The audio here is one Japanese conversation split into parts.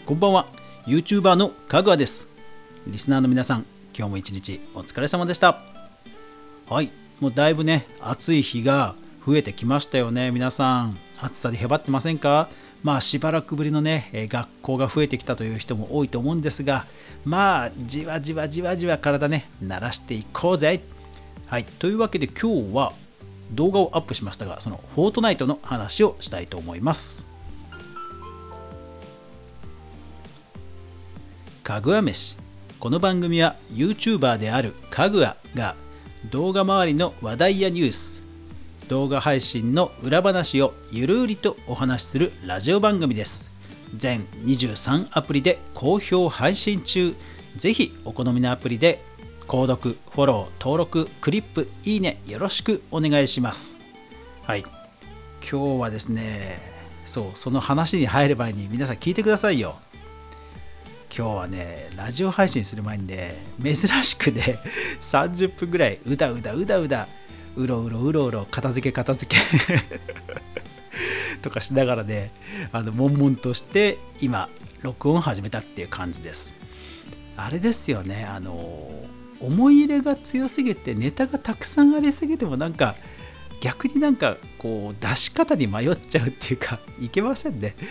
こんばんは、YouTuber のかぐわです。リスナーの皆さん、今日も一日お疲れ様でした。はい、もうだいぶね、暑い日が増えてきましたよね。皆さん、暑さでへばってませんか？しばらくぶりのね、学校が増えてきたという人も多いと思うんですが、じわじわじわじわ体ね、慣らしていこうぜ。はい、というわけで今日は動画をアップしましたが、そのフォートナイトの話をしたいと思います。かぐわ飯。この番組は YouTuber であるかぐわが動画周りの話題やニュース、動画配信の裏話をゆるりとお話しするラジオ番組です。全23アプリで好評配信中。ぜひお好みのアプリで購読、フォロー、登録、クリップ、いいねよろしくお願いします。はい、今日はですね、その話に入る前に皆さん聞いてくださいよ。今日はね、ラジオ配信する前にね、珍しくね、30分ぐらいうだうだうろうろ片付けとかしながらね、悶々として今録音を始めたっていう感じです。あれですよね、思い入れが強すぎてネタがたくさんありすぎても逆にこう出し方に迷っちゃうっていうか、いけませんね。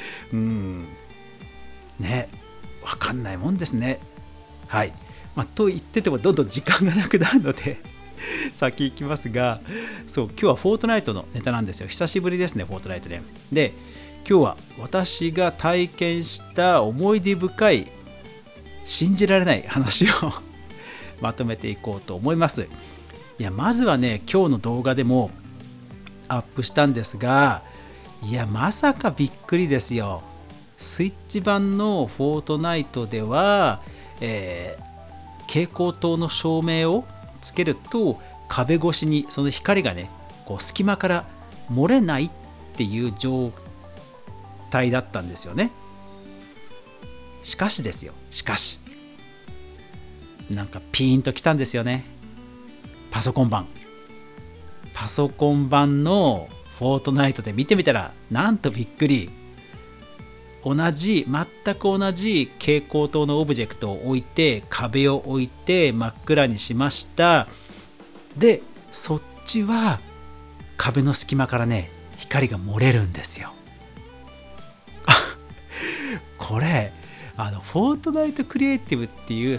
ね、わかんないもんですね。はい。と言っててもどんどん時間がなくなるので先行きますが、今日はフォートナイトのネタなんですよ。久しぶりですね、フォートナイトで。で、今日は私が体験した思い出深い信じられない話をまとめていこうと思います。まずはね、今日の動画でもアップしたんですが、まさかびっくりですよ。スイッチ版のフォートナイトでは、蛍光灯の照明をつけると壁越しにその光がね、こう隙間から漏れないっていう状態だったんですよね。しかしピーンときたんですよね。パソコン版のフォートナイトで見てみたら、なんとびっくり、全く同じ蛍光灯のオブジェクトを置いて、壁を置いて真っ暗にしました。で、そっちは壁の隙間からね、光が漏れるんですよ。これフォートナイトクリエイティブっていう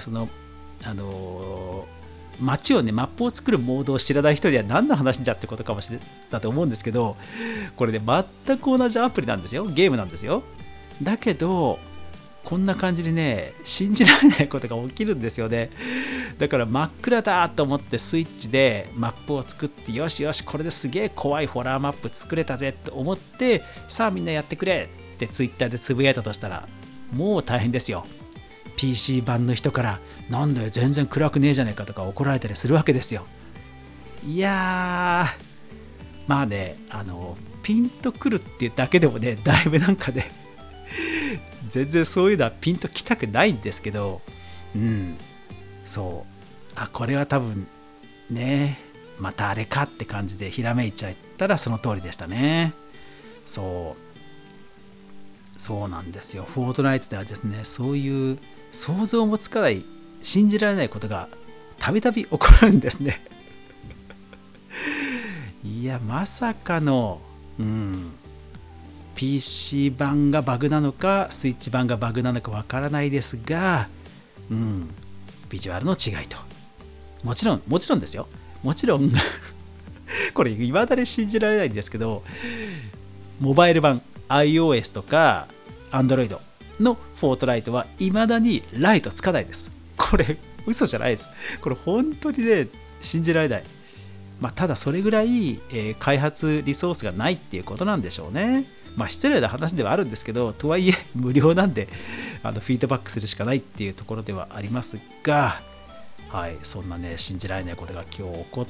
街をね、マップを作るモードを知らない人には何の話じゃってことかもしれないと思うんですけど、これね、全く同じアプリなんですよ。ゲームなんですよ。だけどこんな感じでね、信じられないことが起きるんですよね。だから真っ暗だと思ってスイッチでマップを作って、よしよし、これですげえ怖いホラーマップ作れたぜと思って、さあみんなやってくれってツイッターでつぶやいたとしたら、もう大変ですよ。 PC 版の人からなんだよ全然暗くねえじゃねえかとか怒られたりするわけですよ。ピンとくるっていうだけでもね、だいぶ全然そういうのはピンときたくないんですけど、これは多分ね、またあれかって感じでひらめいちゃったらその通りでしたね。そうなんですよ。フォートナイトではですね、そういう想像もつかない、信じられないことがたびたび起こるんですね。まさかの、PC 版がバグなのかスイッチ版がバグなのかわからないですが、ビジュアルの違いと、もちろんですよ。もちろんこれ未だに信じられないんですけど、モバイル版 iOS とか Android のフォートナイトは未だにライトつかないです。これ嘘じゃないです。これ本当にね、信じられない。ただそれぐらい、開発リソースがないっていうことなんでしょうね。失礼な話ではあるんですけど、とはいえ無料なんでフィードバックするしかないっていうところではありますが、はい、そんなね、信じられないことが今日起こった、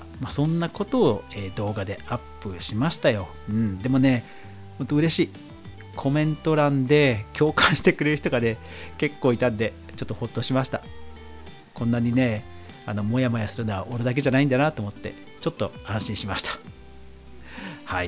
そんなことを、動画でアップしましたよ。でもね、本当嬉しい。コメント欄で共感してくれる人がね、結構いたんで、ちょっとほっとしました。こんなにね、もやもやするのは俺だけじゃないんだなと思って、ちょっと安心しました。はい。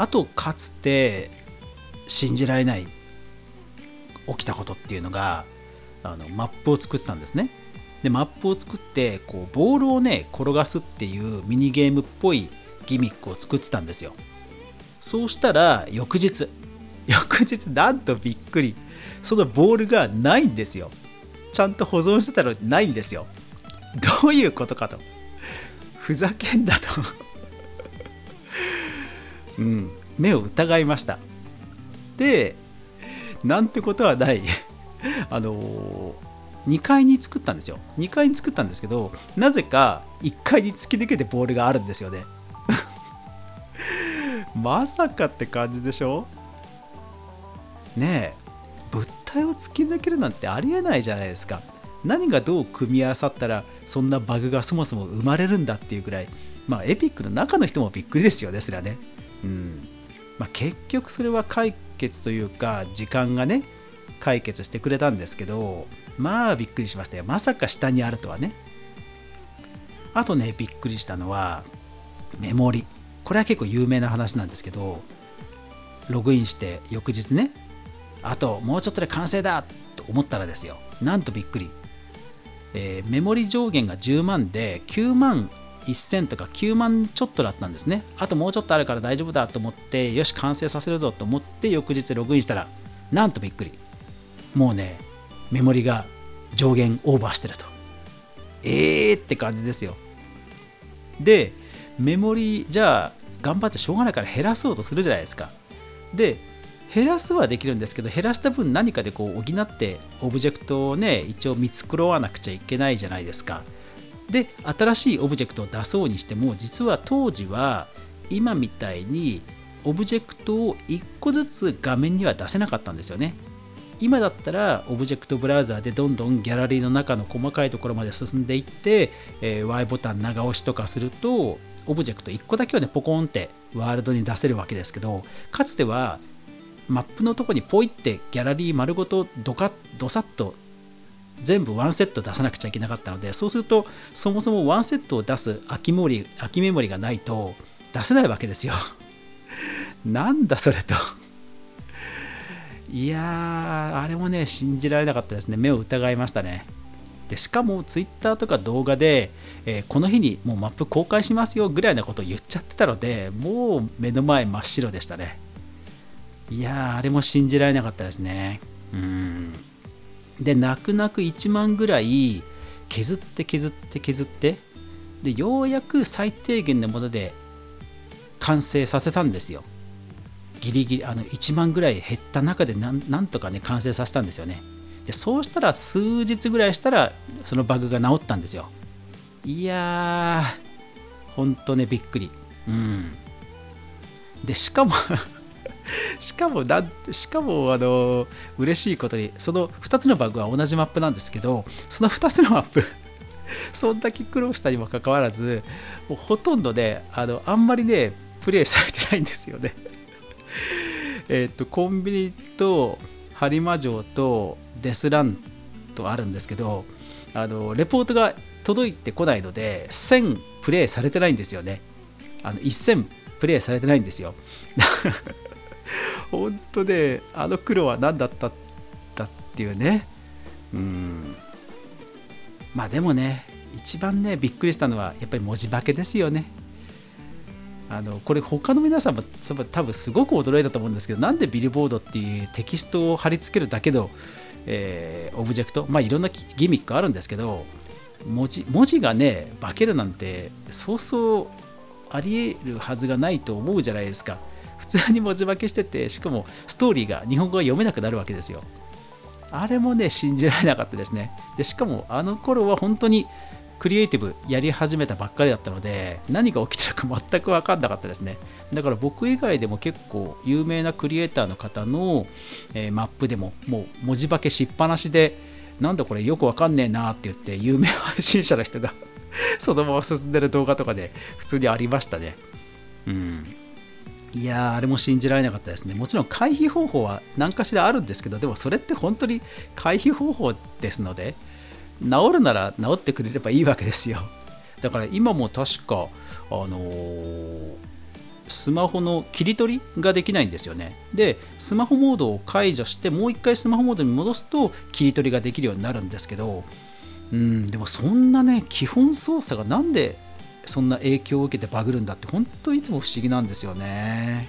あとかつて信じられない起きたことっていうのが、マップを作ってたんですね。でマップを作ってこうボールをね転がすっていうミニゲームっぽいギミックを作ってたんですよ。そうしたら翌日なんとびっくり、そのボールがないんですよ。ちゃんと保存してたのにないんですよ。どういうことかと、ふざけんなと目を疑いました。でなんてことはない2階に作ったんですよ。2階に作ったんですけど、なぜか1階に突き抜けてボールがあるんですよねまさかって感じでしょねえ、物体を突き抜けるなんてありえないじゃないですか。何がどう組み合わさったらそんなバグがそもそも生まれるんだっていうぐらい、エピックの中の人もびっくりですよね、それはね。結局それは解決というか時間がね解決してくれたんですけど、びっくりしましたよ。まさか下にあるとはね。あとねびっくりしたのはメモリ。これは結構有名な話なんですけど、ログインして翌日ね、あともうちょっとで完成だと思ったらですよ、なんとびっくり、メモリ上限が10万で9万1000とか9万ちょっとだったんですね。あともうちょっとあるから大丈夫だと思って、よし完成させるぞと思って翌日ログインしたら、なんとびっくり、もうねメモリが上限オーバーしてると。って感じですよ。でメモリじゃあ頑張ってしょうがないから減らそうとするじゃないですか。で減らすはできるんですけど、減らした分何かでこう補ってオブジェクトをね一応見繕わなくちゃいけないじゃないですか。で新しいオブジェクトを出そうにしても、実は当時は今みたいにオブジェクトを1個ずつ画面には出せなかったんですよね。今だったらオブジェクトブラウザーでどんどんギャラリーの中の細かいところまで進んでいって、Y ボタン長押しとかするとオブジェクト1個だけをねポコンってワールドに出せるわけですけど、かつてはマップのとこにポイってギャラリー丸ごとドサッと全部ワンセット出さなくちゃいけなかったので、そうするとそもそもワンセットを出す空きメモリがないと出せないわけですよなんだそれといやー、あれもね信じられなかったですね。目を疑いましたね。でしかもツイッターとか動画で、この日にもうマップ公開しますよぐらいなことを言っちゃってたので、もう目の前真っ白でしたね。いやー、あれも信じられなかったですね。で泣く泣く1万ぐらい削ってでようやく最低限のもので完成させたんですよ。ギリギリ1万ぐらい減った中でなんとかね完成させたんですよね。でそうしたら数日ぐらいしたらそのバグが治ったんですよ。いやーほんとねびっくり。でしかも嬉しいことにその2つのバグは同じマップなんですけど、その2つのマップそんだけ苦労したにもかかわらず、もうほとんどねあんまりねプレイされてないんですよねコンビニと播磨城とデスランとあるんですけど、レポートが届いてこないので1000プレイされてないんですよね。1000プレイされてないんですよ本当ね苦労は何だったっていうね。でもね一番ねびっくりしたのはやっぱり文字化けですよね。これ他の皆さんも多分すごく驚いたと思うんですけど、なんでビルボードっていうテキストを貼り付けるだけの、オブジェクト、いろんなギミックあるんですけど、文字がね化けるなんてそうそうあり得るはずがないと思うじゃないですか。普通に文字化けしてて、しかもストーリーが日本語が読めなくなるわけですよ。あれもね信じられなかったですね。でしかも頃は本当にクリエイティブやり始めたばっかりだったので、何が起きてるか全く分かんなかったですね。だから僕以外でも結構有名なクリエイターの方の、マップでももう文字化けしっぱなしで、なんだこれよく分かんねえなって言って有名配信者の人がそのまま進んでる動画とかで普通にありましたね。いやー、あれも信じられなかったですね。もちろん回避方法は何かしらあるんですけど、でもそれって本当に回避方法ですので、治るなら治ってくれればいいわけですよ。だから今も確かスマホの切り取りができないんですよね。でスマホモードを解除してもう一回スマホモードに戻すと切り取りができるようになるんですけど、でもそんなね基本操作がなんでそんな影響を受けてバグるんだって本当いつも不思議なんですよね。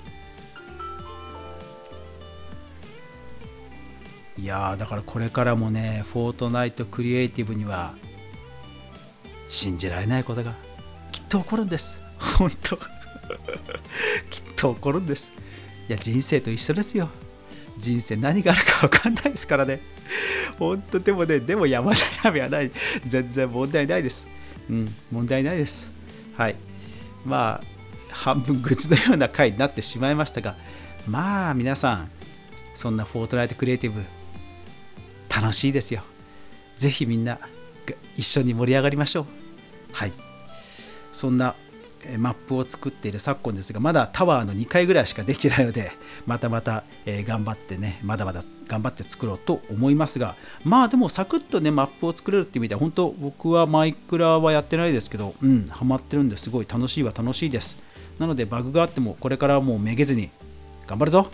いやーだからこれからもねフォートナイトクリエイティブには信じられないことがきっと起こるんです。本当きっと起こるんです。いや人生と一緒ですよ。人生何があるか分かんないですからね。本当でも山悩みはない。全然問題ないです。問題ないです。はい。まあ半分愚痴のような回になってしまいましたが、まあ皆さんそんなフォートナイトクリエイティブ楽しいですよ。ぜひみんな一緒に盛り上がりましょう。はい。そんなマップを作っている昨今ですが、まだタワーの2階ぐらいしかできてないので、また頑張ってね、まだまだ頑張って作ろうと思いますが、まあでもサクッとねマップを作れるって意味では本当僕はマイクラはやってないですけど、ハマってるんですごい楽しいです。なのでバグがあってもこれからはもうめげずに頑張るぞ。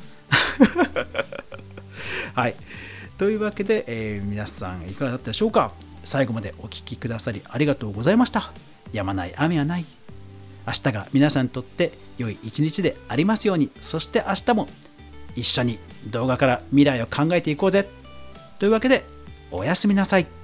はい。というわけで、皆さんいかがだったでしょうか。最後までお聞きくださりありがとうございました。やまない雨はない。明日が皆さんにとって良い一日でありますように。そして明日も一緒に動画から未来を考えていこうぜ。というわけでおやすみなさい。